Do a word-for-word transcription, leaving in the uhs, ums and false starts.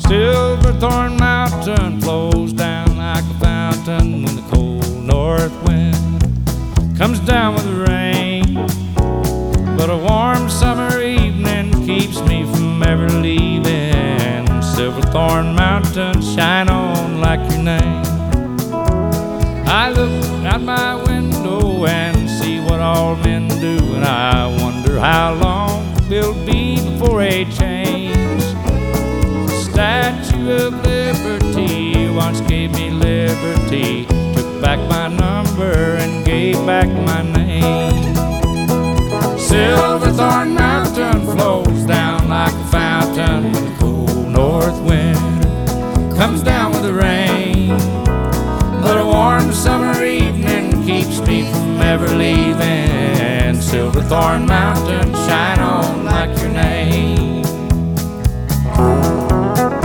Silverthorn Mountain flows down like a fountain when the cold north wind comes down with the rain. But a warm summer evening keeps me from ever leaving. Silverthorn Mountain, shine on like your name. I look out my window and see what all men do, and I wonder how long it'll be before they change. Statue of Liberty once gave me liberty, took back my number and gave back my name. Silverthorn Mountain flows down like a fountain when the cold north wind comes down with the rain. But a warm summer evening keeps me from ever leaving. Silverthorn